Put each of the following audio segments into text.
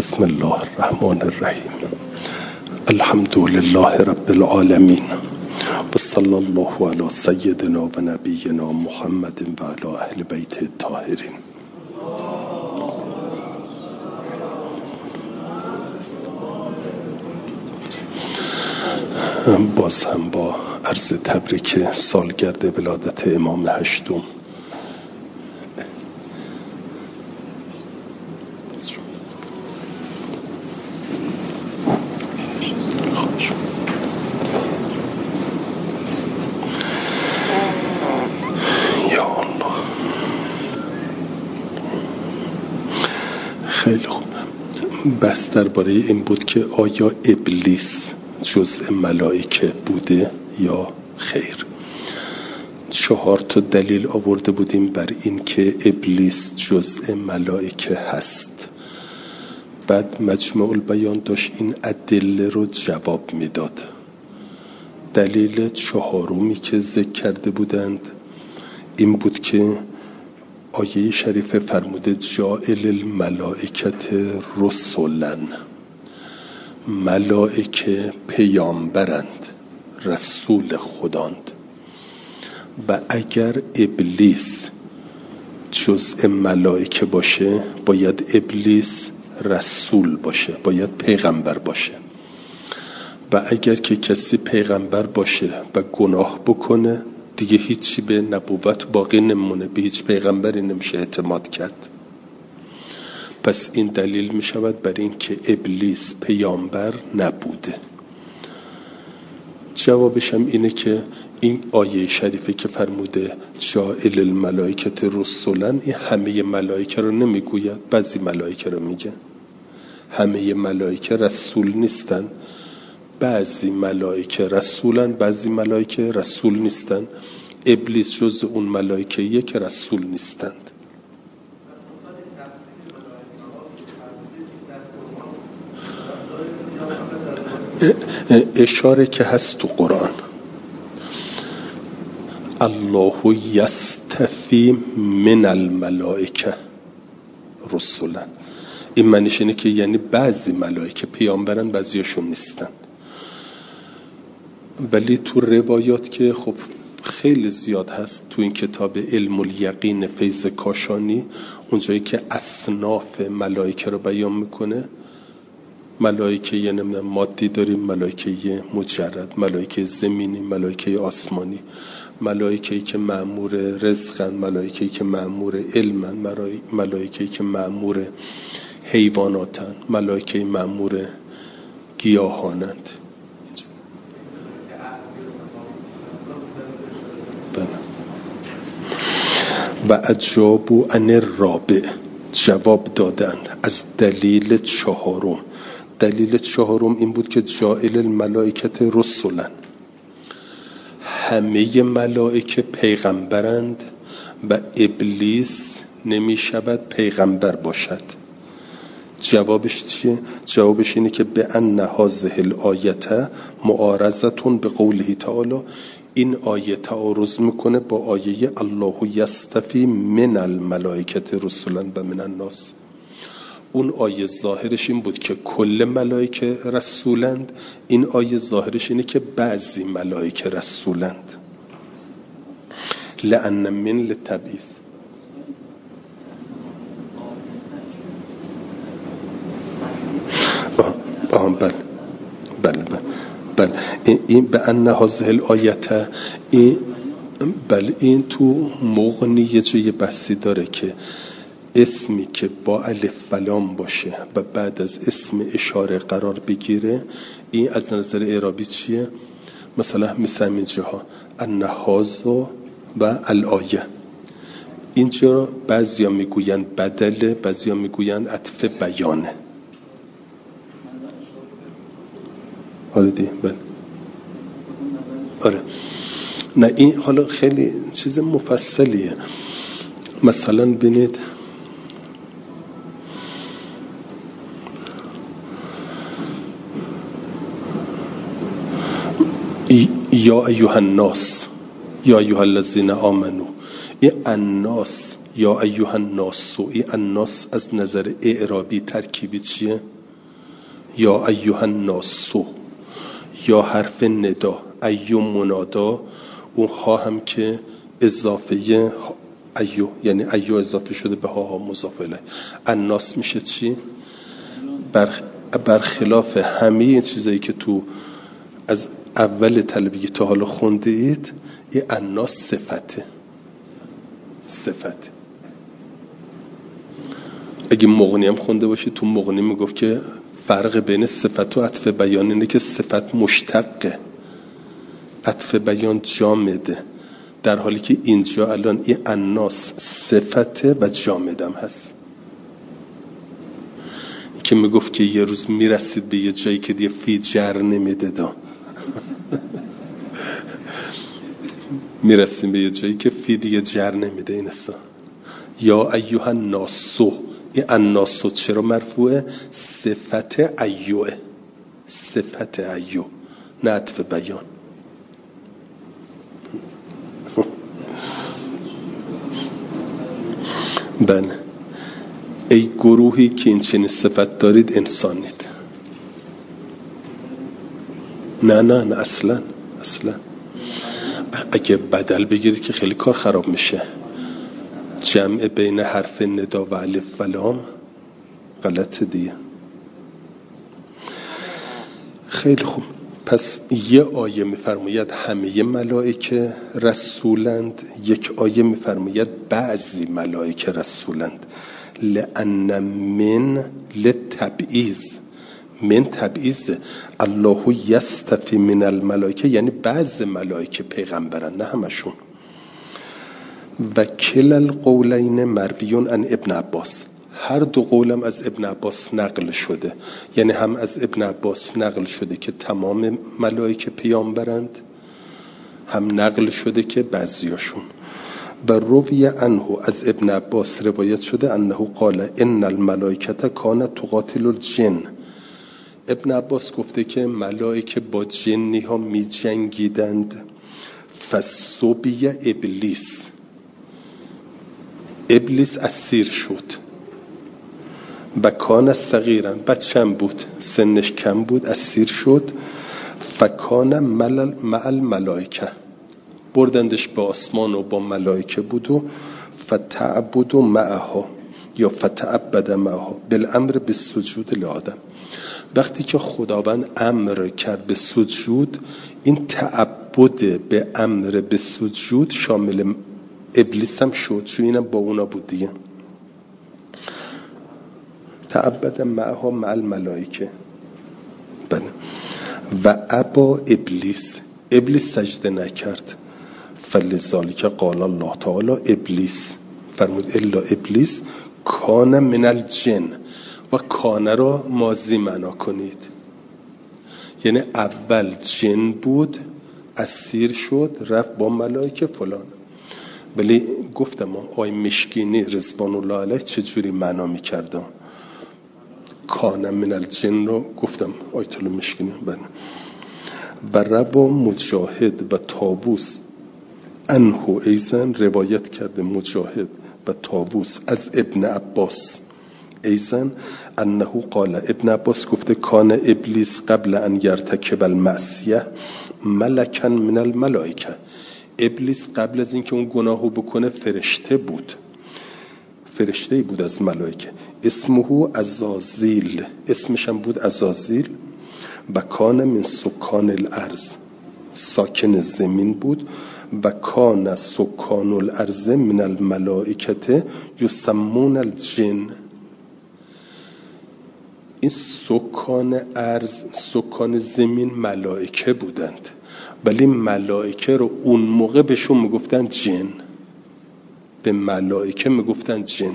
بسم الله الرحمن الرحیم. الحمد لله رب العالمین و صلی الله علی سیدنا و نبینا محمد و علی اهل بیت الطاهرین. باز هم با عرض تبریک سالگرد ولادت امام هشتم خیلی خوب. بحث درباره این بود که آیا ابلیس جزء ملائکه بوده یا خیر. 4 دلیل آورده بودیم بر این که ابلیس جزء ملائکه هست. بعد مجمع البیان داشت این ادله رو جواب میداد. دلیل 4 که ذکر کرده بودند این بود که آیه شریف فرموده جاعل الملائکت رسولن، ملائکه پیامبرند، رسول خداند. و اگر ابلیس جزء ملائکه باشه باید ابلیس رسول باشه، باید پیغمبر باشه. و اگر که کسی پیغمبر باشه و گناه بکنه دیگه هیچی به نبوت باقی نمونه، به هیچ پیغمبری نمیشه اعتماد کرد. پس این دلیل می شود بر این که ابلیس پیامبر نبوده. جوابش هم اینه که این آیه شریفه که فرموده جاعل الملائکت رسولن، این همه ملائکه رو نمیگوید، بعضی ملائکه رو میگه. همه ملائکه رسول نیستن، بعضی ملائکه رسولن، بعضی ملائکه رسول نیستن. ابلیس جز اون ملائکه‌ایه که رسول نیستند. اشاره که هست تو قرآن الله یستفی من الملائکه رسولا، این معنیش اینه که یعنی بعضی ملائکه پیامبرن بعضیشون نیستن. ولی تو روایات که خب خیلی زیاد هست تو این کتاب علم الیقین فیض کاشانی، اونجایی که اصناف ملائکه رو بیان میکنه، ملائکه یه نمیدونم مادی داریم، ملائکه مجرد، ملائکه زمینی، ملائکه آسمانی، ملائکه‌ای که مأمور رزقن، ملائکه‌ای که مأمور علمن، ملائکه‌ای که مأمور حیواناتن، ملائکه مأمور گیاهانند. و اجابوا عن الرابع، جواب دادند از دلیل 4. دلیل 4 این بود که جاعل الملائکت رسولن، همه ملائکه پیغمبرند و ابلیس نمی شود پیغمبر باشد. جوابش چیه؟ جوابش اینه که به ان هذه الآیه معارضتون به قوله تعالی، این آیه تعارض میکنه با آیه الله یستفی من الملائکت رسولا و من الناس. اون آیه ظاهرش این بود که کل ملائکه رسولند، این آیه ظاهرش اینه که بعضی ملائکه رسولند. لأن من للتبعیض. بله این به ان هذه الآیه، این تو مغنی یه جای بحثی داره که اسمی که با الف و لام باشه و بعد از اسم اشاره قرار بگیره، این از نظر اعرابی چیه؟ مثلا مثل اینجاها ان هذا و الآیه، اینجا بعضیا میگوین بدله، بعضیا میگوین عطف بیانه. آره دی بله آره. نه این حالا خیلی چیز مفصلیه. مثلا ببینید یا ایها الناس یا ایها الذین آمنو، این الناس یا ایها الناس، این الناس از نظر اعرابی ترکیبی چیه؟ یا ایها الناس، یا حرف ندا، ایو منادا، اون ها هم که اضافه ایو، یعنی ایو اضافه شده به ها مضاف الیه. الناس میشه چی؟ برخلاف همه این چیزایی که تو از اول طلبگی تا حالا خونده اید، این الناس صفته. اگه مغنی هم خونده باشی، تو مغنی میگفت که فرق بین صفت و عطف بیان اینه که صفت مشتقه، عطف بیان جامده، در حالی که اینجا الان این الناس صفته و جامدم هست. که میگفت که یه روز میرسید به یه جایی که دیگه فی جر نمیده دا میرسیم به یه جایی که فی دیگه جر نمیده. این اصلا یا ایها الناسو، این الناسو چرا مرفوعه؟ صفت ایوه، صفت ایو، نه عطف بیان. بله، ای گروهی که این چنین صفت دارید انسانید. نه اصلا اگه بدل بگیرید که خیلی کار خراب میشه. جمع بین حرف ندا و الف و لام غلطه دیگه. خیلی خوب، پس یه آیه میفرماید همه ملائکه رسولند، یک آیه میفرماید بعضی ملائکه رسولند. لأن من لتبعیض، من تبعیض، الله یستفی من الملائکه، یعنی بعض ملائکه پیغمبرن، نه همشون. و کل القولین مرویون عن ابن عباس، هر دو قولم از ابن عباس نقل شده، یعنی هم از ابن عباس نقل شده که تمام ملائکه پیامبرند، هم نقل شده که بعضیاشون. و روی عنه، از ابن عباس روایت شده انه قال ان الملائکه کانت تقاتل الجن. ابن عباس گفته که ملائکه با جنی ها می جنگیدند. فسوبی ابلیس، ابلیس اسیر شد. و کان صغیرا، بچم بود، سنش کم بود، اسیر شد. فکان مع الملائکه، بردندش به آسمان و با ملائکه بود. و فتعبد معها، یا فتعبد معها بالامر بالسجود لآدم. وقتی که خداوند امر کرد به سجود، این تعبد به امر به سجود شامل ابلیس هم شد، چون اینم با اونا بود دیگه. تعبد معها مع الملائکه. بله. و ابا ابلیس، ابلیس سجده نکرد. فلذالک قال الله تعالی ابلیس، فرمود الا ابلیس کان من الجن. و کان را ماضی معنا کنید، یعنی اول جن بود، اسیر شد، رفت با ملائکه فلان. ولی گفتم آقای مشکینی رضوان الله علیه چجوری معنا میکرده کان من الجن رو؟ گفتم آیت الله مشکینی. و روا مجاهد و طاووس انه ایزن، روایت کرده مجاهد و طاووس از ابن عباس ایزن انه قال، ابن عباس گفته کان ابلیس قبل ان یرتکب المعصیه ملکا من الملائکه. ابلیس قبل از اینکه اون گناهو بکنه فرشته بود، فرشته بود از ملائکه. اسمه عزازیل، اسمش هم بود عزازیل. و کان من سکان الارض، ساکن زمین بود. و کان سکان الارض من الملائکه یسمون الجن. این سکان ارض، سکان زمین ملائکه بودند، ولی ملائکه رو اون موقع بهشون میگفتن جن، به ملائکه میگفتن جن.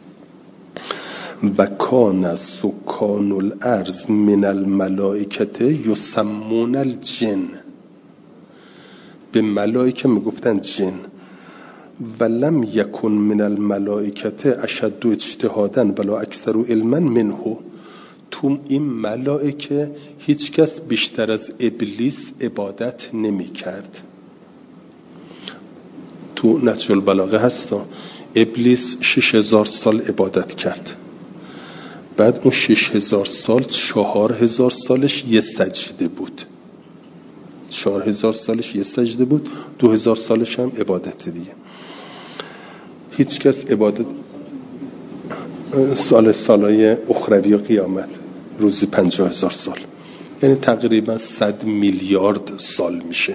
و کان سکان الارض من الملائکه یسمون الجن، به ملائکه میگفتن جن. ولم یکن من الملائکه اشد اجتهادا ولا اکثر علما منه. تو این ملائکه هیچ کس بیشتر از ابلیس عبادت نمی کرد. تو نهج البلاغه هستا ابلیس 6000 سال عبادت کرد، بعد اون 6000 سال 4000 سالش یه سجده بود، 4000 سالش یه سجده بود، 2000 سالش هم عبادت دیگه. هیچ کس عبادت سالهای اخروی و قیامت روزی 50000 سال، یعنی تقریبا 100 میلیارد سال میشه.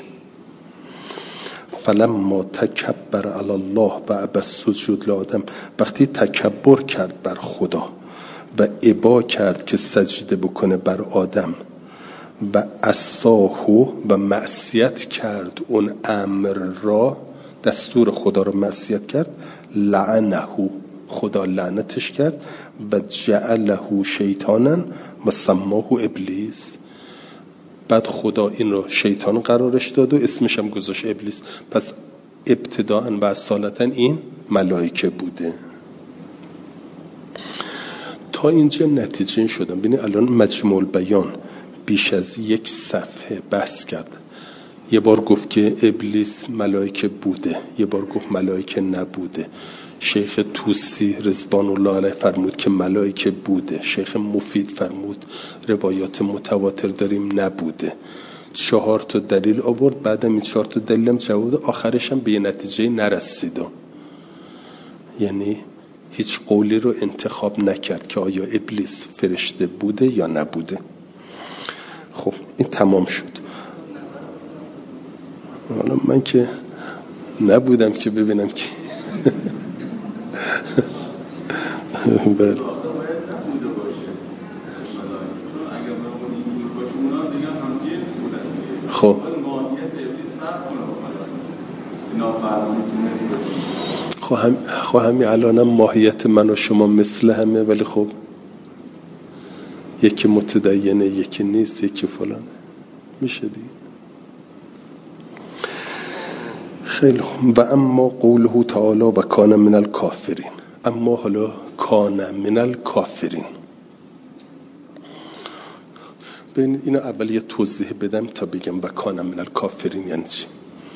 فلما تکبر علی الله و ابى السجود لآدم، وقتی تکبر کرد بر خدا و ابا کرد که سجده بکنه بر آدم و عصاه و معصیت کرد اون امر را، دستور خدا را معصیت کرد، لعنه، خدا لعنتش کرد و جعله شیطانا و سماه ابلیس، بعد خدا این رو شیطان قرارش داد و اسمش هم گذاشت ابلیس. پس ابتداءً و اصالتاً این ملائکه بوده. تا اینجا نتیجه این شدم. ببینید الان مجموع البیان بیش از 1 صفحه بحث کرد. یه بار گفت که ابلیس ملائکه بوده، یه بار گفت ملائکه نبوده. شیخ توسی رضوان الله علیه فرمود که ملائکه بوده. شیخ مفید فرمود روایات متواتر داریم نبوده. 4 تا دلیل آورد، بعدم این 4 تا دلیلم جواب، آخرش هم به یه نتیجه نرسید. یعنی هیچ قولی رو انتخاب نکرد که آیا ابلیس فرشته بوده یا نبوده. خب این تمام شد. حالا من که نبودم که ببینم که بله. خب همین الانم ماهیت من و شما مثل همه، ولی خب یکی متدینه، یکی نیست، یکی فلان، میشه دیگه. خیلی خوب. و اما قوله تعالی و کان من الکافرین، اما حالا کان من الکافرین، ببین اینو اول یه توضیح بدم تا بگم و کان من الکافرین یعنی چی.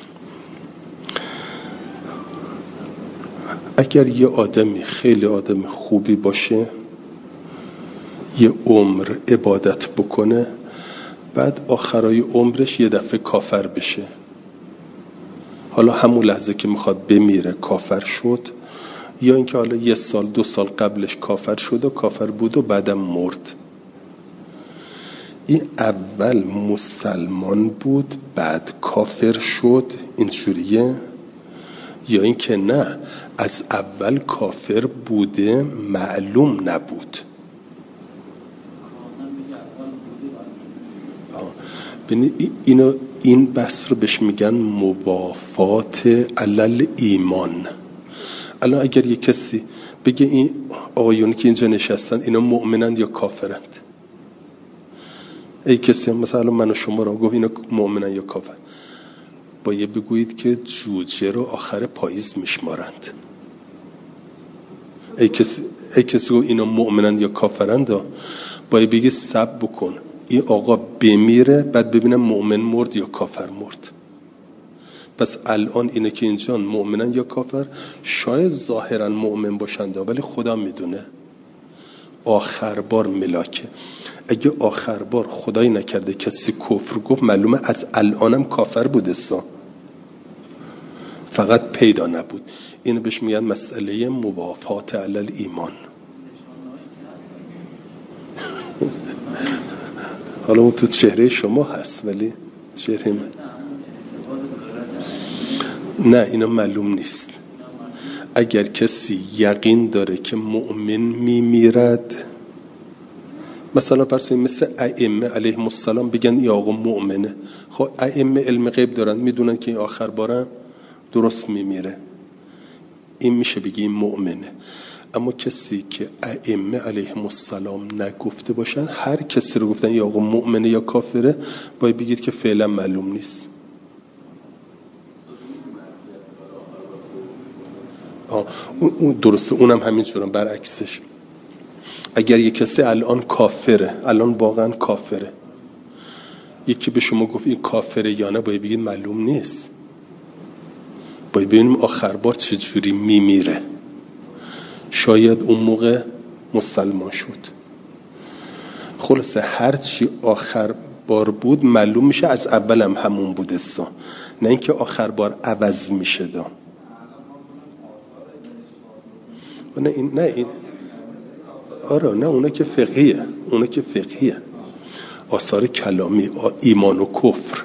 اگر یه آدمی خیلی آدم خوبی باشه، یه عمر عبادت بکنه، بعد آخرای عمرش یه دفعه کافر بشه، حالا همون لحظه که میخواد بمیره کافر شد، یا اینکه حالا 1 سال 2 سال قبلش کافر شد و کافر بود و بعدم مرد، این اول مسلمان بود بعد کافر شد، اینجوریه؟ یا اینکه نه از اول کافر بوده معلوم نبود؟ این بحث رو بهش میگن موافات علل ایمان. الان اگر یک کسی بگه این آقایونی که اینجا نشستن اینا مؤمنند یا کافرند، ای کسی مثلا من و شما رو گفت اینا مؤمنند یا کافر، باید بگویید که جوجه رو آخر پاییز میشمارند. ای کسی گفت اینا مؤمنند یا کافرند، باید بگی صبر بکن این آقا بمیره بعد ببینم مؤمن مرد یا کافر مرد. پس الان اینه که اینجا مؤمنن یا کافر، شاید ظاهرا مؤمن باشند ولی خدا میدونه آخر بار ملاکه. اگه آخر بار خدایی نکرده کسی کفر گفت، معلومه از الانم کافر بوده، فقط پیدا نبود. اینو بهش میگن مسئله موافات علل ایمان. حالا اون تو چهره شما هست ولی چهره من نه، اینا معلوم نیست. اگر کسی یقین داره که مؤمن میمیرد، مثلا فرض مثل ائمه علیهم السلام بگن این آقا مؤمنه، خب ائمه علم غیب دارن، میدونن که این آخر بارم درست میمیره، این میشه بگی این مؤمنه. اما کسی که ائمه علیهم السلام نگفته باشن، هر کسی رو گفتن یا آقا مؤمنه یا کافره، باید بگید که فعلا معلوم نیست. اون درسته، اونم همینجوره. برعکسش اگر یک کسی الان کافره، الان واقعا کافره، یکی به شما گفت این کافره یا نه، باید بگید معلوم نیست، باید ببینیم آخر بار چجوری میمیره. شاید اون موقع مسلمان شد. خلاصه هر چی آخر بار بود معلوم میشه از اول هم همون بوده سا، نه اینکه آخر بار عوض میشه دا. نه این آره نه اونا که فقهیه، آثار کلامی، ایمان و کفر.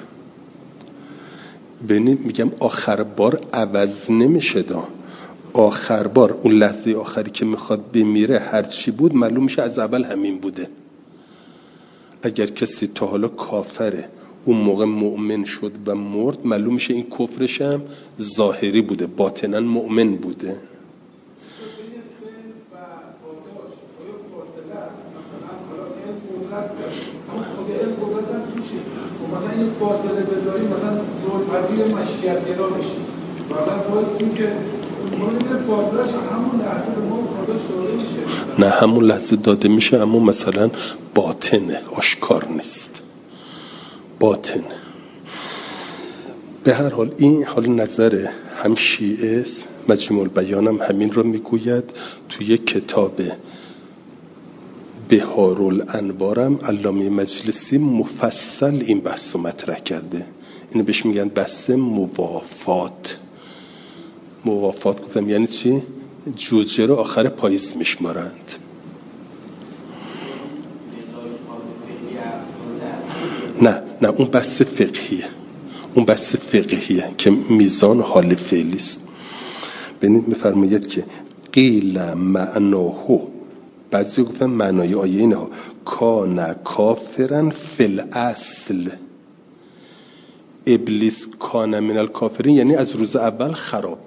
ببینید میگم آخر بار عوض نمیشه دا. آخر بار اون لحظه آخری که میخواد بمیره هر چی بود معلوم میشه از اول همین بوده. اگر کسی تا حالا کافره اون موقع مؤمن شد و مرد، معلوم میشه این کفرش هم ظاهری بوده، باطنا مؤمن بوده. مثلا این فاصله بذاریم، مثلا زورپذیر مشیت گرا بشیم، مثلا بایستیم که فاصلهش همون لحظه به ما خودش داده میشه. نه همون لحظه داده میشه، اما مثلا باطنه، آشکار نیست، باطنه. به هر حال این حال نظر هم شیعه است، مجموع البیان هم همین رو میگوید. توی کتاب بهارالانوارم علامه مجلسی مفصل این بحث رو مطرح کرده. اینو بهش میگن بحث موافات. گفتم یعنی چی؟ جوجه رو آخر پاییز میشمارند. نه اون بحث فقهیه که میزان حال فعلی است. ببینید میفرماید که قیل معناه، بعضی گفتن معنای آیه اینه ها، کان کافرن فی الاصل. ابلیس کان من الکافرین یعنی از روز اول خراب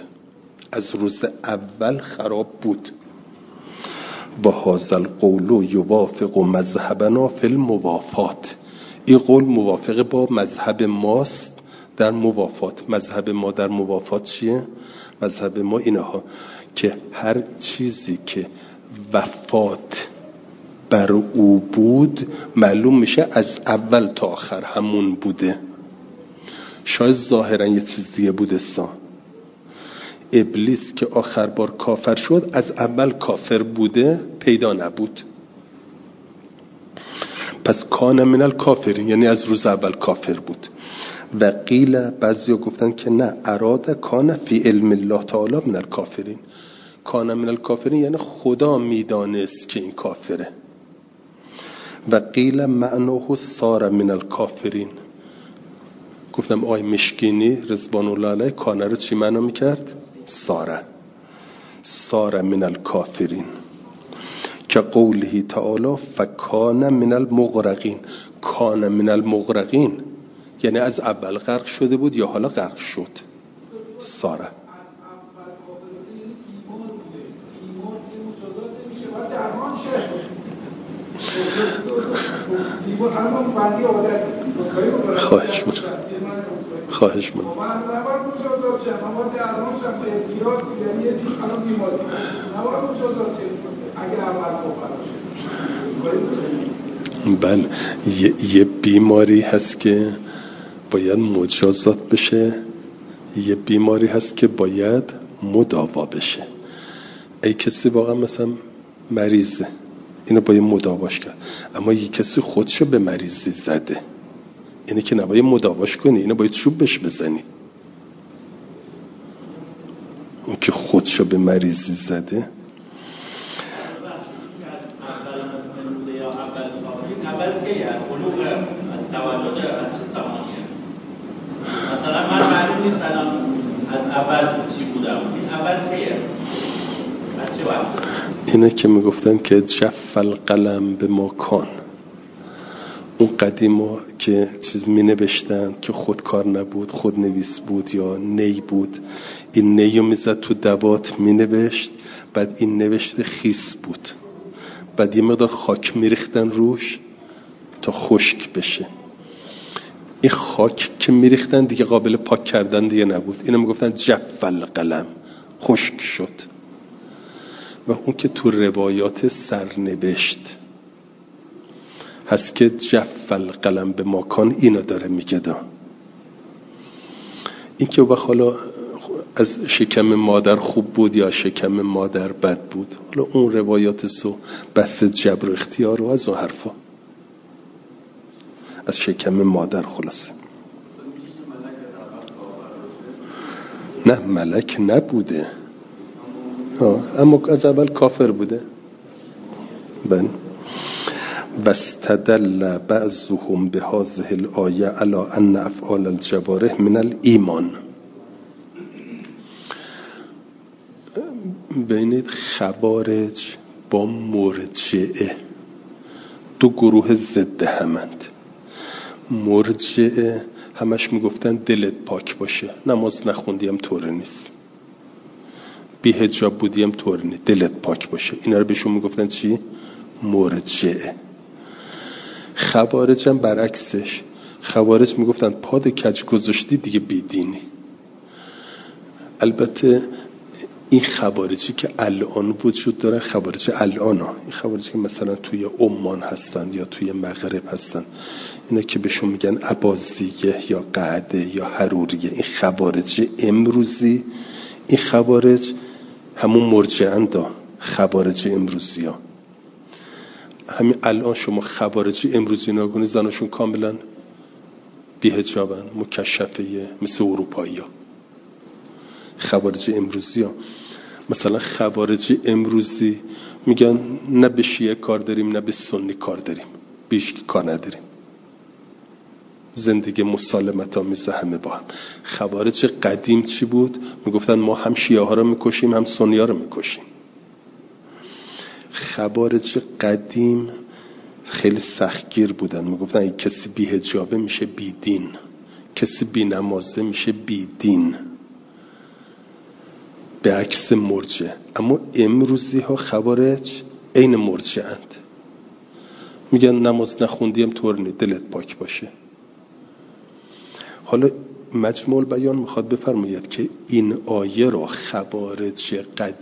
بود. و هذا القول یوافق مذهبنا فی الموافات. این قول موافق با مذهب ماست در موافات. مذهب ما در موافات چیه؟ مذهب ما اینها که هر چیزی که وفات بر او بود معلوم میشه از اول تا آخر همون بوده. شاید ظاهرا یه چیز دیگه بوده سا. ابلیس که آخر بار کافر شد از اول کافر بوده، پیدا نبود. پس کان من الکافرین یعنی از روز اول کافر بود. و قیل بعضیا گفتن که نه، اراد کان فی علم الله تعالی من الکافرین. کان من الکافرین یعنی خدا میدانست که این کافره. و قیل معناه صار من الکافرین. گفتم آقای مشکینی رضوان الله علیه کانه رو چی معنا میکرد؟ صار من الکافرین. که قوله تعالی فکان من المغرقین. کان من المغرقین یعنی از اول غرق شده بود یا حالا غرق شد. صار خواهش من بله یه بیماری هست که باید مجازات بشه، یه بیماری هست که باید مداوا بشه. ای کسی واقعا مثلا مریضه، اینو باید مداواش کرد، اما یه کسی خودشو به مریضی زده، اینه که نباید مداواش کنی، اینو باید چوب بهش بزنی. اون که خودشو به مریضی زده مثلا من معلوم نیست از اول چی بودم، این اول کیه؟ از چه وقت؟ اینه که میگفتن که جف القلم به مکان. اون قدیما که چیز می نوشتن که خودکار نبود، خودنویس بود یا نی بود، این نیو میزد تو دوات می نوشت، بعد این نوشته خیس بود، بعد یه مقدار خاک می ریختن روش تا خشک بشه. این خاک که می ریختن دیگه قابل پاک کردن دیگه نبود، اینو می گفتن جف القلم، خشک شد. و اون که تو روایات سرنوشت هست که جف القلم به مکان، اینو داره میگه دا. این که وقت حالا از شکم مادر خوب بود یا شکم مادر بد بود. حالا اون روایات بحث جبر و اختیار و از اون حرفا، از شکم مادر خلاصه. نه ملک نبوده، اما از اول کافر بوده. بله. واستدل بعضهم بهذه الآیه علی ان افعال الجوارح من الایمان. ببینید خوارج با مرجعه دو گروه ضد همند. مرجعه همش میگفتن دلت پاک باشه، نماز نخوندیم طور نیست، بی حجاب بودیم طور نیست، دلت پاک باشه. اینا رو بهشون میگفتن چی؟ مرجعه. خوارج هم برعکسش، خوارج میگفتن پاد کج گذاشتی دیگه بیدینی. البته این خوارجی که الان وجود داره، خوارج الان ها، این خوارجی که مثلا توی عمان هستن یا توی مغرب هستن، اینا که بهشون میگن اباضیه یا قعده یا حروریه، این خوارج امروزی، این خوارج همون مرجعند. خوارج امروزی ها همین الان شما خوارج امروزی نگونی زناشون کاملا بی‌حجابن، مکشفه، مثل اروپایی ها. خوارج امروزی ها مثلا خوارج امروزی میگن نه به شیعه کار داریم نه به سنی کار داریم، بیش کار نداریم، زندگی مسالمت آمیزه همه با هم. خوارج قدیم چی بود؟ میگفتن ما هم شیعه ها رو میکشیم هم سنی ها رو میکشیم. خوارج قدیم خیلی سختگیر بودن، میگفتن اگه کسی بی حجابه میشه بی دین، کسی بی نمازه میشه بی دین، به عکس مرجع. اما امروزی ها خوارج عین مرجع اند، میگن نماز نخوندیم طور نی، دلت پاک باشه. حالا مجموع البیان میخواد بفرماید که این آیه را خوارج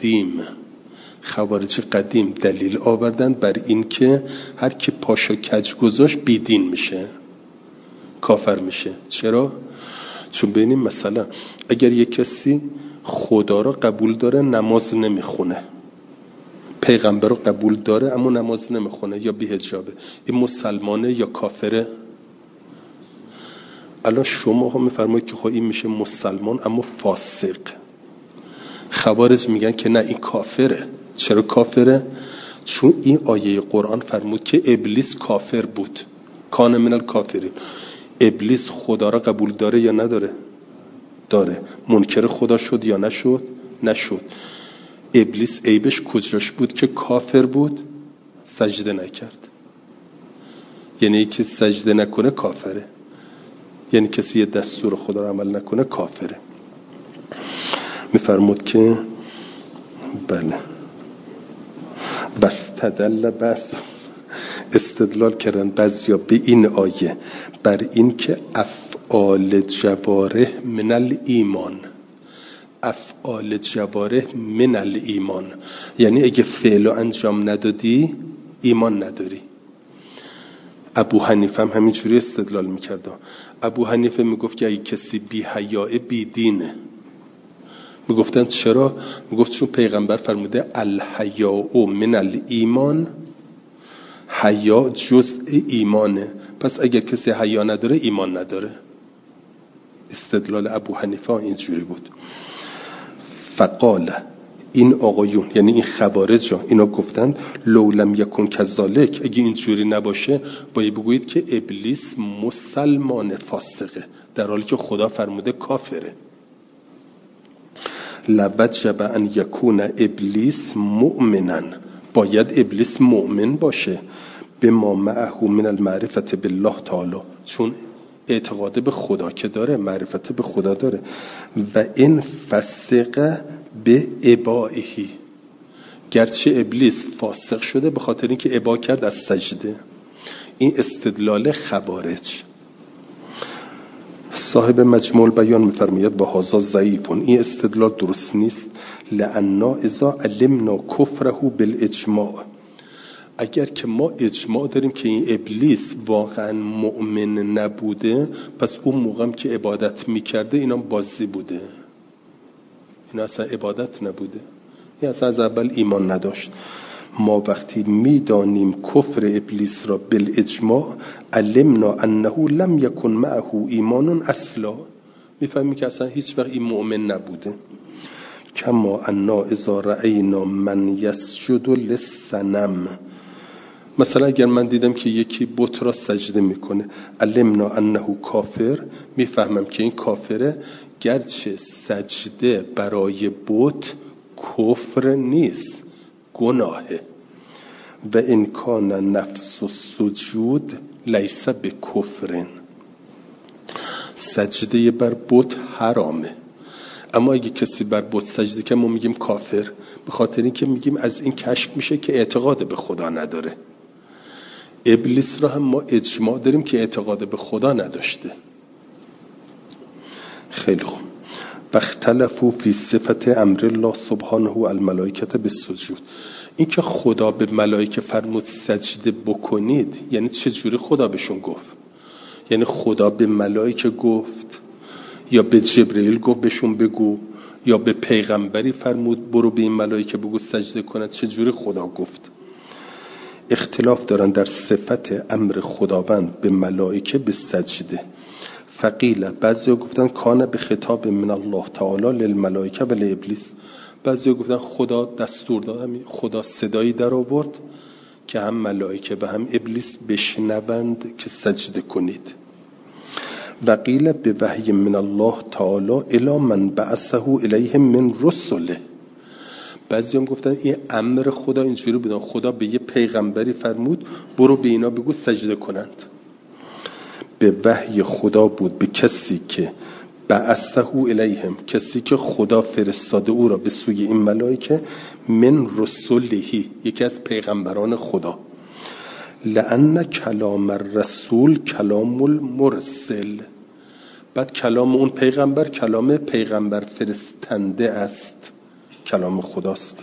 قدیم دلیل آوردن بر این که هر کی پاشو کج گذاشت بیدین میشه، کافر میشه. چرا؟ چون ببینیم مثلا اگر یک کسی خدا را قبول داره نماز نمیخونه، پیغمبر رو قبول داره اما نماز نمیخونه یا بی‌حجابه، این مسلمانه یا کافره؟ الان شما ها میفرمایید که این میشه مسلمان اما فاسق. خوارج میگن که نه این کافره. چرا کافره؟ چون این آیه قرآن فرمود که ابلیس کافر بود، کان من الکافرین. ابلیس خدا را قبول داره یا نداره؟ داره. منکر خدا شد یا نشد؟ نشد. ابلیس عیبش کجاش بود که کافر بود؟ سجده نکرد. یعنی که سجده نکنه کافره، یعنی کسی یه دستور خدا رو عمل نکنه کافره. میفرمود که بله واستدل بس استدلال کردن بعضیا به این آیه بر این که افعال جوارح من الایمان، افعال جوارح من الایمان، یعنی اگه فعل و انجام ندادی ایمان نداری. ابو حنیفه هم همینجوری استدلال میکرد. ابو حنیفه میگفت که اگه کسی بی حیاء بی دینه. میگفتن چرا؟ میگفت چون پیغمبر فرموده الحیاء من الایمان، حیا جزء ایمانه، پس اگر کسی حیا نداره ایمان نداره. استدلال ابو حنیفه اینجوری بود. فقال، این آقایون یعنی این خوارج ها اینا گفتند لو لم یکن کذالک، اگه اینجوری نباشه باید بگویید که ابلیس مسلمان فاسقه، در حالی که خدا فرموده کافره. لوجب ان یکون ابلیس مؤمنا، باید ابلیس مؤمن باشه، به ما معه من المعرفت بالله تعالی، چون اعتقاد به خدا که داره، معرفت به خدا داره. و این فسق به ابائهی، گرچه ابلیس فاسق شده به خاطر اینکه ابا کرد از سجده. این استدلال خوارج. صاحب مجموع البیان میفرماید با هذا ضعیف، این استدلال درست نیست. لأننا اذا علمنا کفره بالاجماع، اگر که ما اجماع داریم که این ابلیس واقعا مؤمن نبوده، پس اون موقعم که عبادت میکرده اینا بازی بوده. این اصلا عبادت نبوده، این اصلا از اول ایمان نداشت. ما وقتی میدانیم کفر ابلیس را بالاجماع علمنا انه لم یکن معه ایمان اصلا، میفهمیم که اصلا هیچ وقت این مؤمن نبوده. کما انا اذا رأینا من یسجد للصنم، مثلا اگر من دیدم که یکی بت را سجده میکنه، علمنا انه کافر، میفهمم که این کافره، گرچه سجده برای بت کفر نیست، گناهه. و ان کان نفس السجود لیس بکفر، سجده بر بت حرامه، اما اگه کسی بر بت سجده که ما میگیم کافر، به خاطر این که میگیم از این کشف میشه که اعتقاد به خدا نداره. ابلیس را هم ما اجماع داریم که اعتقاد به خدا نداشته. خیلی خوب. واختلفوا فی صفت امر الله سبحانه الملائکه بالسجود، این که خدا به ملائکه فرمود سجده بکنید، یعنی چه جوری خدا بهشون گفت؟ یعنی خدا به ملائکه گفت یا به جبرئیل گفت بهشون بگو، یا به پیغمبری فرمود برو به این ملائکه بگو سجده کنند؟ چه جوری خدا گفت؟ اختلاف دارن در صفت امر خداوند به ملائکه به سجده. فقیل، بعضی ها گفتن کانه به خطاب من الله تعالی للملائکه و لابلیس، بعضی ها گفتن خدا دستور داد، خدا صدایی در آورد که هم ملائکه و هم ابلیس بشنوند که سجده کنید. وقیل به وحی من الله تعالی الی من بعثه الیهم من رسله، بعضی هم گفتن این امر خدا اینجوری بود، خدا به یه پیغمبری فرمود برو به اینا بگو سجده کنند. به وحی خدا بود به کسی که بعثه الیهم، کسی که خدا فرستاده او را به سوی این ملائکه، من رسولهی، یکی از پیغمبران خدا. لأن کلام الرسول کلام المرسل، بعد کلام اون پیغمبر کلام پیغمبر فرستنده است، کلام خداست.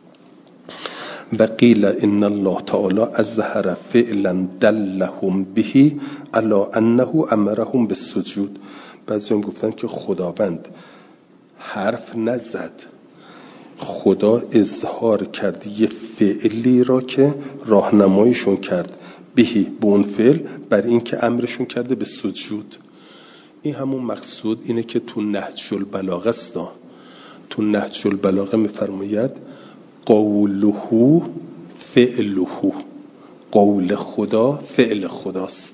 و قیل ان الله تعالی اظهر فعلا دلهم به علی انه امرهم بالسجود، بعضی هم گفتن که خداوند حرف نزد، خدا اظهار کرد یه فعلی را که راهنماییشون کرد به اون فعل بر این که امرشون کرده به سجود. این همون مقصود اینه که تو نهج البلاغه است. تو نهج البلاغه میفرماید قوله فعله، قول خدا فعل خداست،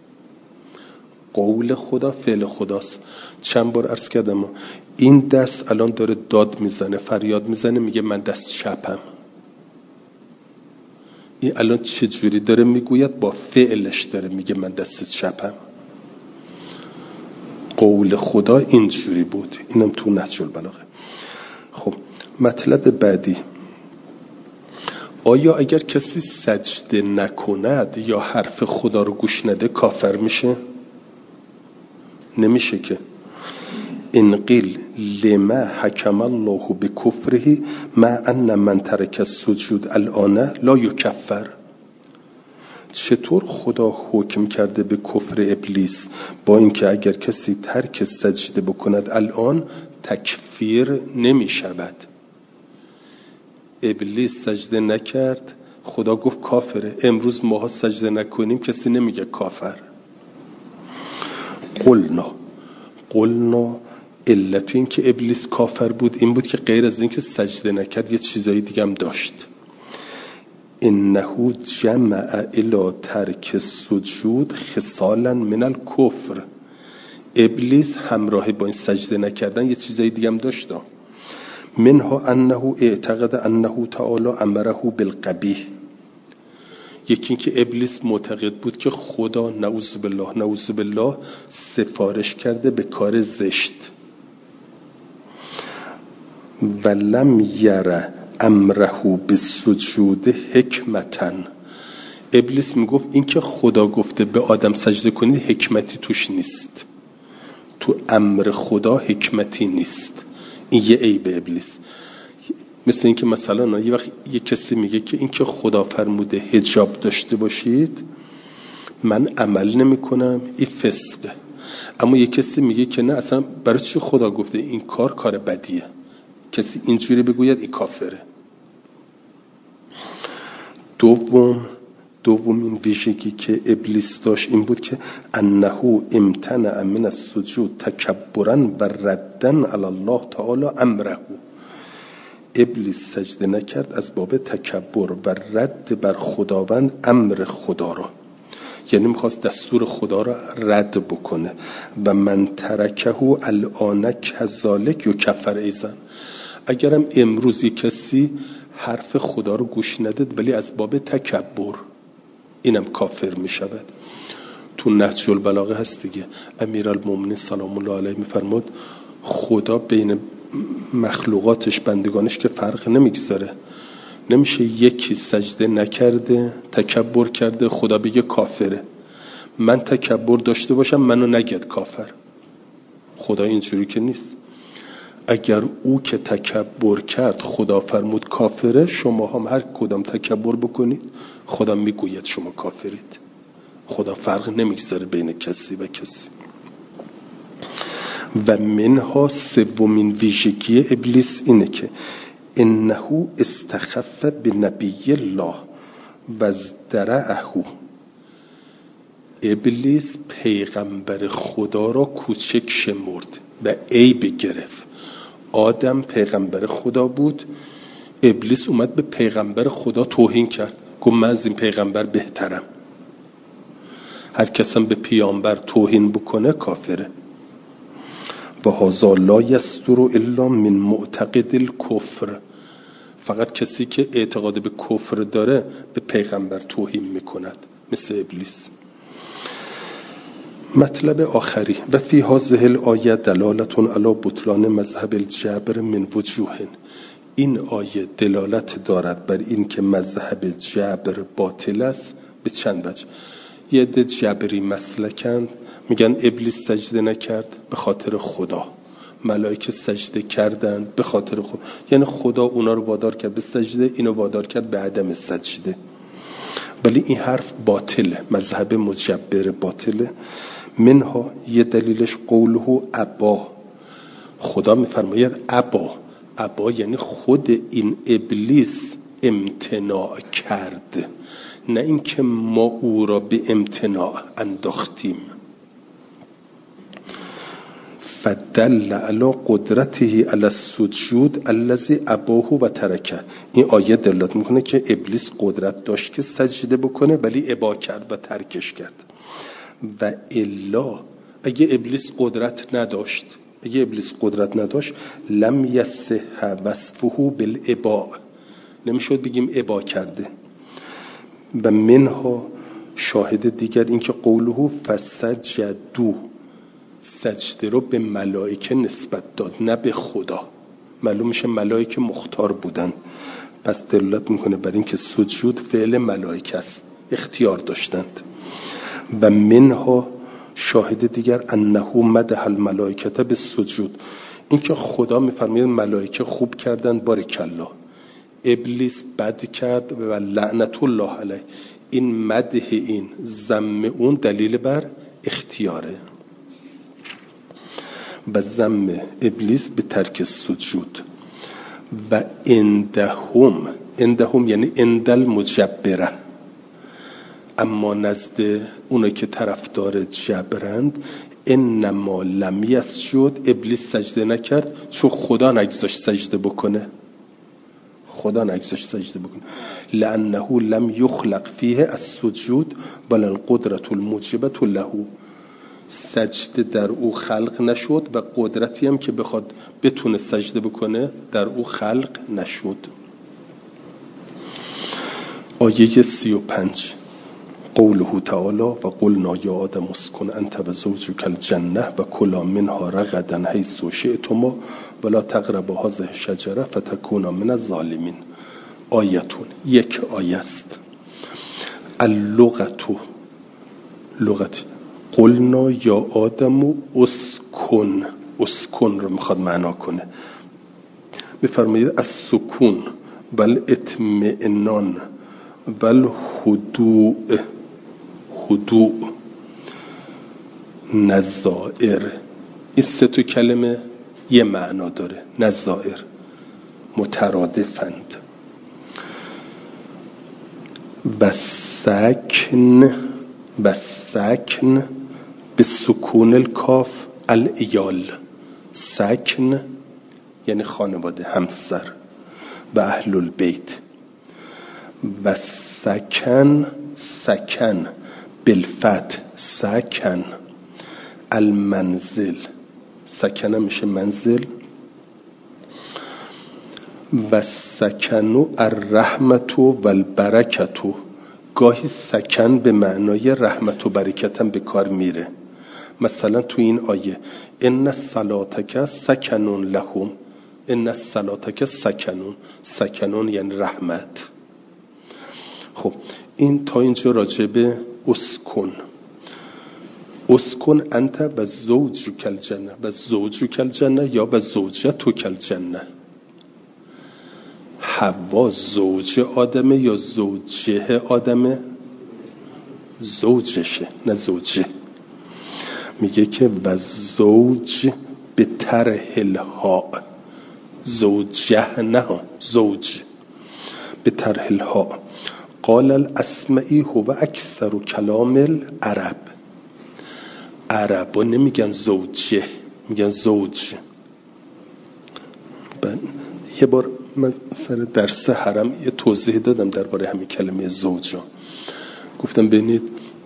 قول خدا فعل خداست. چند بار عرض کردم این دست الان داره داد میزنه، فریاد میزنه، میگه من دست چپم. این الان چه جوری داره میگوید؟ با فعلش داره میگه من دست چپم. قول خدا اینجوری بود. اینم تو نهج البلاغه. خب مطلب بعدی، آیا اگر کسی سجده نکند یا حرف خدا رو گوش نده کافر میشه؟ نمیشه که. ان قیل لما حکم الله بکفره مع ان من ترک السجود الان لا یکفر، چطور خدا حکم کرده به کفر ابلیس با اینکه اگر کسی ترک سجده بکند الان تکفیر نمی شود؟ ابلیس سجده نکرد، خدا گفت کافره، امروز ماها سجده نکنیم کسی نمیگه کافر. قلنا علت این که ابلیس کافر بود این بود که غیر از این که سجده نکرد یه چیزایی دیگه هم داشت. انه جمع الی ترک السجود خصالا من الکفر، ابلیس همراه با این سجده نکردن یه چیزایی دیگه هم داشت. منها انه اعتقد انه تعالی امره بالقبیح، یکی این که ابلیس معتقد بود که خدا نعوذ بالله سفارش کرده به کار زشت. ولم یره امره بالسجود حکمتا، ابلیس میگفت این که خدا گفته به آدم سجده کنید حکمتی توش نیست، تو امر خدا حکمتی نیست. این یه عیب ابلیس. مثل این که مثلا یه وقت یه کسی میگه که این که خدا فرموده حجاب داشته باشید من عمل نمی کنم، این فسقه. اما یه کسی میگه که نه اصلا برای چی خدا گفته این کار بدیه، کسی اینجوری بگوید این کافره. دومین ویژگی که ابلیس داشت این بود که انه امتنع من السجود تکبرا و ردا علی الله تعالی امره. ابلیس سجده نکرد از باب تکبر و رد بر خداوند امر خدا را، یعنی میخواست دستور خدا را رد بکنه. و من ترکه الان کذالک یکفر ایضا. اگرم امروز کسی حرف خدا رو گوش نداد ولی از باب تکبر، اینم کافر میشود. تو نهج البلاغه هست دیگه، امیرالمومنین سلام الله علیه میفرمود خدا بین مخلوقاتش بندگانش که فرق نمیگذاره. نمیشه یکی سجده نکرده تکبر کرده خدا بگه کافره. من تکبر داشته باشم منو نگید کافر. خدا اینجوری که نیست. اگر او که تکبر کرد خدا فرمود کافره، شما هم هر کدام تکبر بکنید خدا میگوید شما کافرید. خدا فرق نمیگذاره بین کسی و کسی. و منها سومین ویژگی ابلیس اینه که انه استخف بنبی الله و ازدرعه. ابلیس پیغمبر خدا را کوچک شمرد و عیب گرفت. آدم پیغمبر خدا بود، ابلیس اومد به پیغمبر خدا توهین کرد، گفت من از این پیغمبر بهترم. هر کس هم به پیامبر توهین بکنه کافره. و هذا لا یصدر الا من معتقد الکفر. فقط کسی که اعتقاد به کفر داره به پیغمبر توهین میکند، مثل ابلیس. مطلب آخری و فی هذه الآیه دلالت علی بطلان مذهب الجبر من وجوه. این آیه دلالت دارد بر این که مذهب جبر باطل است به چند وجه. یه عده جبری مسلکند، میگن ابلیس سجده نکرد به خاطر خدا، ملائکه سجده کردند به خاطر خدا، یعنی خدا اونا رو وادار کرد به سجده، اینو وادار کرد به عدم سجده. ولی این حرف باطله، مذهب مجبر باطله. منها یه دلیلش قوله ابا. خدا میفرماید ابا یعنی خود این ابلیس امتناع کرد، نه اینکه ما او را به امتناع انداختیم. فدل علی قدرته علی السجود الذی اباه و ترکه. این آیه دلالت میکنه که ابلیس قدرت داشت که سجده بکنه ولی ابا کرد و ترکش کرد. و الا اگه ابلیس قدرت نداشت لم یصح وصفه بالاباء، نمیشد بگیم ابا کرده. و منها شاهد دیگر این که قوله فسجدوا، سجده رو به ملائکه نسبت داد نه به خدا. معلوم میشه ملائکه مختار بودن، پس دلالت میکنه بر این که سجود فعل ملائکه است، اختیار داشتند. و منها شاهد دیگر انه مدح الملائکه بالسجود، این که خدا میفرماید ملائکه خوب کردن بارکالله، ابلیس بد کرد و لعنت الله علیه. این مدح این ذم اون دلیل بر اختیاره. و ذم ابلیس به ترک سجود. و اندهم یعنی اندل مجبره، اما نزد اونایی که طرفدار جبرند انما لم یسجد، ابلیس سجده نکرد چون خدا نگذاشت سجده بکنه. لانه لم یخلق فیه السجود بل القدرة الموجبة له. سجده در او خلق نشد و قدرتی هم که بخواد بتونه سجده بکنه در او خلق نشد. آیه 35 قوله تعالی و قلنا یا آدم اسکن انت و زوجک الجنه و کلا منها رغدا حیث شئتما ولا تقربا هذه الشجره فتکونا من الظالمین. آیتون یک آیه است. اللغت قلنا یا آدم اسکن رو میخواد معنا کنه. میفرماید از سکون بل اطمئنان بل هدوء نظائر. این سه تا کلمه یه معنا داره. نظائر مترادفند. و سکن به سکون الکاف الایال، سکن یعنی خانواده، همسر و اهل البیت. و سکن بالفتح سکن المنزل، سکن میشه منزل. و سکنو الرحمت و البرکت، گاهی سکن به معنای رحمت و برکت هم به کار میره. مثلا تو این آیه ان صلاتک سکنون لهم، ان صلاتک سکنون یعنی رحمت. خب این تا اینجا راجع به اسکن انت و زوجک الجنه، و زوجک الجنه یا و زوجتک الجنه. حوا زوج آدمه یا زوجه آدمه؟ زوجشه نه زوجه. میگه که و زوج به طرح الهاء، زوجه نه زوج به طرح الهاء. قال الاسمعی هو اکثر کلام العرب، عربا نمیگن زوجه، میگن زوج. یه بار من سر درس حرم یه توضیح دادم درباره همین کلمه زوجا. گفتم ببینید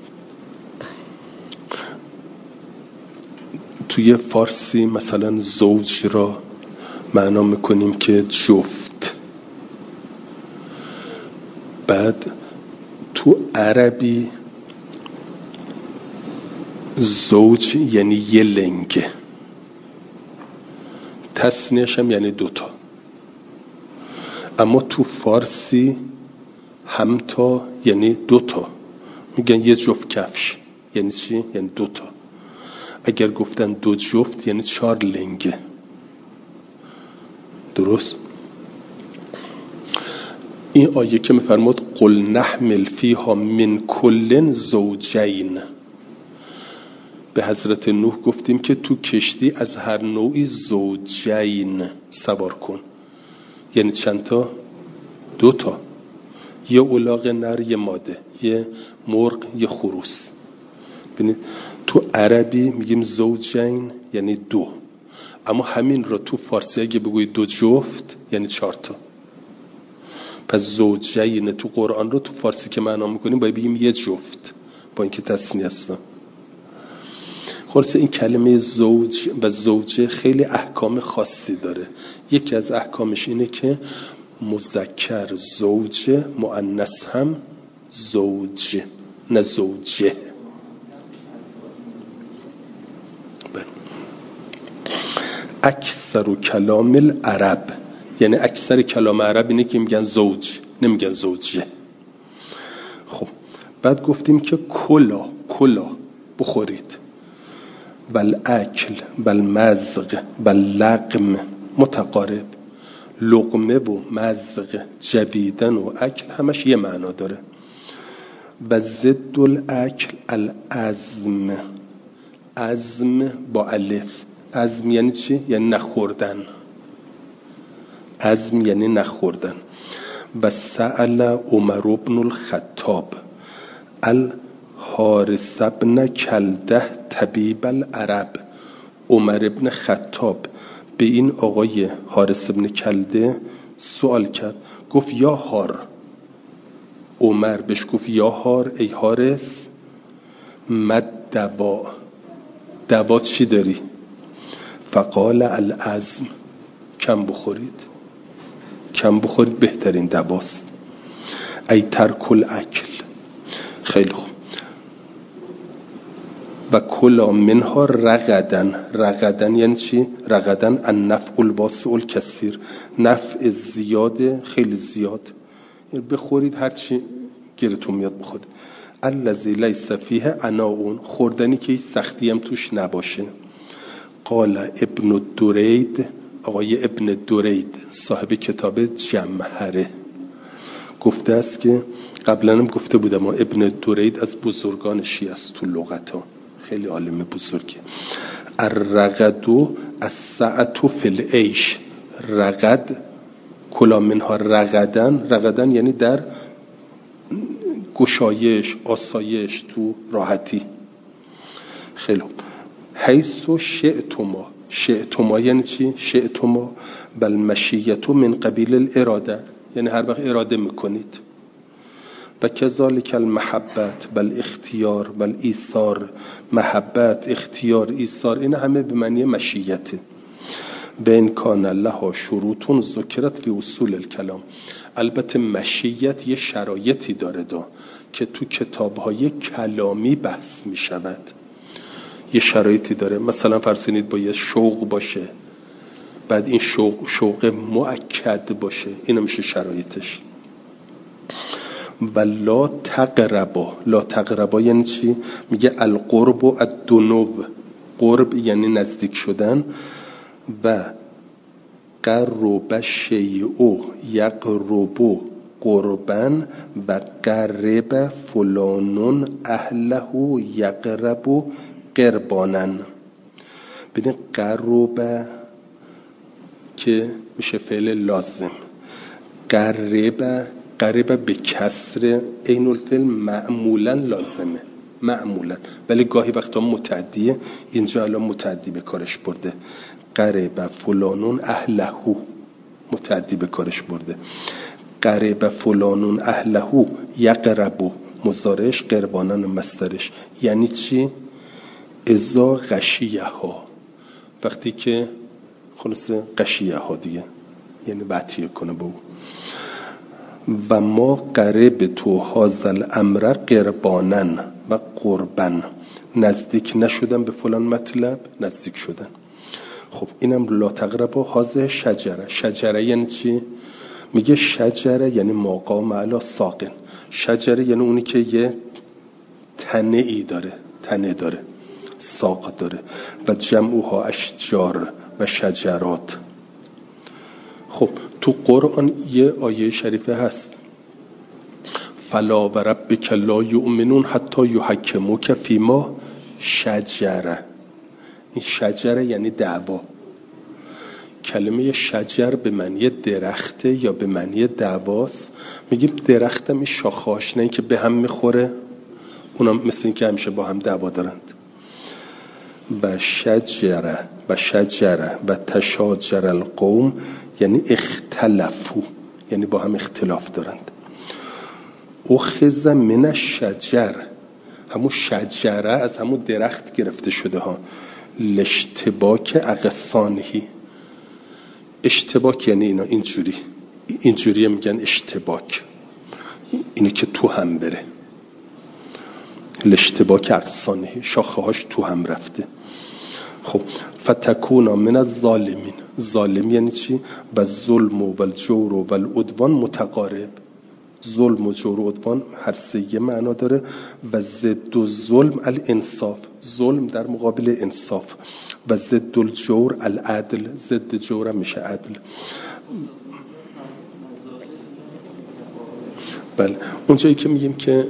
توی فارسی مثلا زوج را معنا میکنیم که جفت، بعد تو عربی زوج یعنی یه لنگه، تثنیه‌اش هم یعنی دوتا. اما تو فارسی همتا یعنی دوتا، میگن یه جفت کفش. یعنی چی؟ یعنی دوتا. اگر گفتن دو جفت یعنی 4 لنگه. درست؟ این آیه که میفرمود قل نحمل فیها من کل زوجین، به حضرت نوح گفتیم که تو کشتی از هر نوعی زوجین سوار کن. یعنی چند تا؟ 2 تا، یه الاغ نر یه ماده، یه مرغ یه خروس. ببینید تو عربی میگیم زوجین یعنی 2، اما همین رو تو فارسی اگه بگوی 2 جفت یعنی 4 تا. پس زوجین تو قرآن رو تو فارسی که معنا میکنیم باید بگیم یه جفت، با اینکه تثنیه است. خلاصه این کلمه زوج و زوجه خیلی احکام خاصی داره. یکی از احکامش اینه که مذکر زوجه، مؤنث هم زوج نه زوجه. اکثر کلام العرب یعنی اکثر کلام عرب اینه که میگن زوج، نمیگن زوجه. خب بعد گفتیم که کلا بخورید، بل اکل بل مزق بل لقم متقارب. لقمه و مزق، جویدن و اکل همش یه معنا داره. و ضد الاکل العزم، عزم با الف. عزم یعنی چی؟ یعنی نخوردن. عزم یعنی نخوردن. و سأل عمر بن الخطاب الحارث بن کلده طبیب العرب. عمر بن خطاب به این آقای حارث بن کلده سوال کرد، گفت یا هار. عمر بهش گفت یا هار ای حارث، مد دوا چی داری؟ فقال العزم، کم بخورید بهترین دواست. ای ترک الاکل. خیلی خوب. و کلا منها رغدن یعنی چی؟ رغدن النفع الواسع الکثیر، نفع زیاد، خیلی زیاد. یعنی بخورید هر چی گیرتون میاد بخورید. الذی لیس فیه عناء، خوردنی که هیچ سختی هم توش نباشه. قال ابن الدرید، آقای ابن الدرید صاحب کتاب جمهره گفته است که قبلا هم گفته بودم ابن الدرید از بزرگان شیعه است تو لغت ها، خیلی عالم بزرگه. الرغد السعة فی العیش، رغد کلا منها رغدن یعنی در گشایش، آسایش، تو راحتی. خیلی حیث شئتما یعنی چی؟ شئتما بل مشیتو من قبیل الاراده، یعنی هر وقت اراده میکنید. و کذالک المحبت بل اختیار بل ایثار، محبت، اختیار، ایثار، این همه به معنی مشیته. به این کان لها شروطون ذکرت فی اصول الکلام. البته مشیت یه شرایطی داره که تو کتاب‌های کلامی بحث می شود. یه شرایطی داره، مثلا فرض کنید باید شوق باشه، بعد این شوق مؤکد باشه، اینو میشه شرایطش. و لا تقربا یعنی چی؟ میگه القرب و الدنو. قرب یعنی نزدیک شدن. و قرب شیء یقرب قربا و قرب فلان اهله یقرب قربانا. ببین قرب که میشه فعل لازم، قرب به کسر عین الفعل معمولا لازمه، معمولا، ولی گاهی وقتا متعدیه. اینجا الان متعدی به کارش برده. قرب فلانون اهله، متعدی به کارش برده. قرب فلانون اهله یقرب مضارعش، قربانان مصدرش. یعنی چی؟ اذا غشیه ها، وقتی که خلاص غشیه ها دیگه، یعنی بعتیه کنه با او. و ما قرب تو هازل امر قربانن و قربن، نزدیک نشدن به فلان مطلب، نزدیک شدن. خب اینم لا تقربا هازه شجره یعنی چی؟ میگه شجره یعنی مقام علی ساقن. شجره یعنی اونی که یه تنه‌ای داره، تنه داره، ساق داره. و جمعوها اشجار و شجرات. خب تو قرآن یه آیه شریفه هست، فلا و ربک لا یؤمنون حتی یحکموک فیما شجره. این شجره یعنی دعوا. کلمه شجر به معنی درخته یا به معنی دعواست. میگیم درختم این شاخه‌هاش نه که به هم میخوره، اونا مثل این که همیشه با هم دعوا دارند. و شجره و تشاجر القوم یعنی اختلفو، یعنی با هم اختلاف دارند. اخذ من الشجر، همون شجره از همون درخت گرفته شده ها. لاشتباک اغصانه، اشتباک یعنی اینا اینجوری میگن اشتباک، اینه که تو هم بره. لاشتباک اغصانه، شاخه هاش تو هم رفته. خب فتکونا من الظالمین، ظالم یعنی چی؟ و ظلم و الجور و العدوان متقارب. ظلم و جور و عدوان هر سه یه معنا داره. و ضد الظلم الانصاف، ظلم در مقابل انصاف. و ضد الجور العدل، ضد جور میشه عدل. بله اونجایی که میگیم که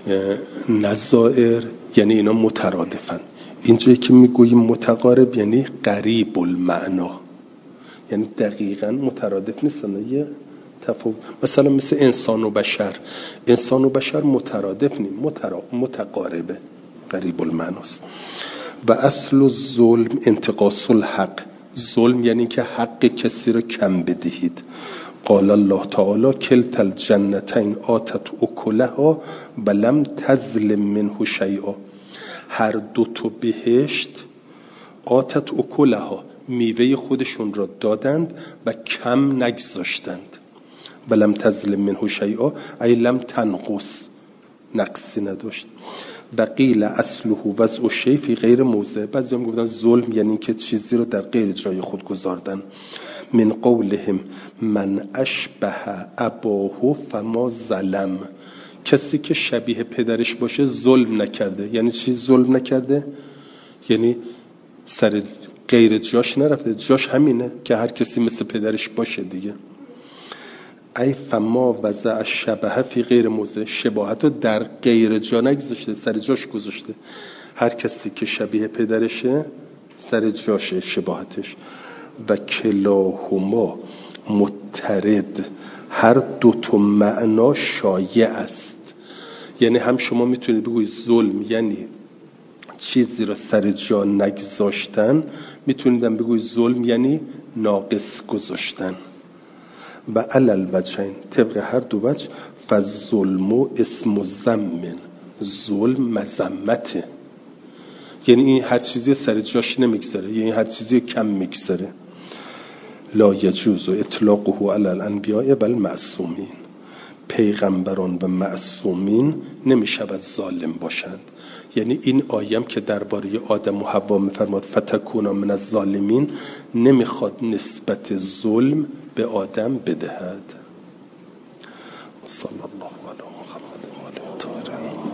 نظائر یعنی اینا مترادفن، اینجایی که میگوییم متقارب یعنی قریب المعنا، یعنی دقیقاً مترادف نیستن. یه تفاوت، مثلا مثل انسان و بشر مترادف نیست، متقاربه، قریب المعناست. و اصل الظلم انتقاص الحق، ظلم یعنی که حق کسی رو کم بدهید. قال الله تعالی کلتا الجنتین آتت اکلها و لم تظلم منه شیئا. هر دو تا بهشت آتت اکلها، میوه خودشون را دادند و کم نگذاشتند. و لم تظلم منه شیئا ای لم تنقص، نقصی نداشت. و قیل اصله وضع الشیء فی غیر موضع، بعضی هم گفتن ظلم یعنی که چیزی رو در غیر جای خود گذاردن. من قولهم من اشبه اباه فما ظلم، کسی که شبیه پدرش باشه ظلم نکرده. یعنی چی ظلم نکرده؟ یعنی سر غیر جاش نرفته، جاش همینه که هر کسی مثل پدرش باشه دیگه. ای فما وضع الشبه فی غیر موضع، شباهت رو در غیر جا نگذاشته، سر جاش گذاشته. هر کسی که شبیه پدرشه سر جاشه شباهتش. و کلاهما مضطرد، هر دو تا معنا شایع است. یعنی هم شما میتونید بگوید ظلم یعنی چیزی را سر جا نگذاشتن، میتونید هم بگوید ظلم یعنی ناقص گذاشتن. و علل وجهین، طبق هر دو وجه، فالظلم اسم ذم، ظلم مذمته، یعنی این هر چیزی سر جاش نمیگذاره، یعنی هر چیزی کم میگذاره. لا یجوز اطلاقه علی الانبیاء بل معصومین، پیغمبران و معصومین نمیشود ظالم باشند. یعنی این آیم که درباره آدم و حوا میفرماد فتکونا من الظالمین، نمیخواد نسبت ظلم به آدم بدهد. صلی الله علی محمد و آله الطاهرین.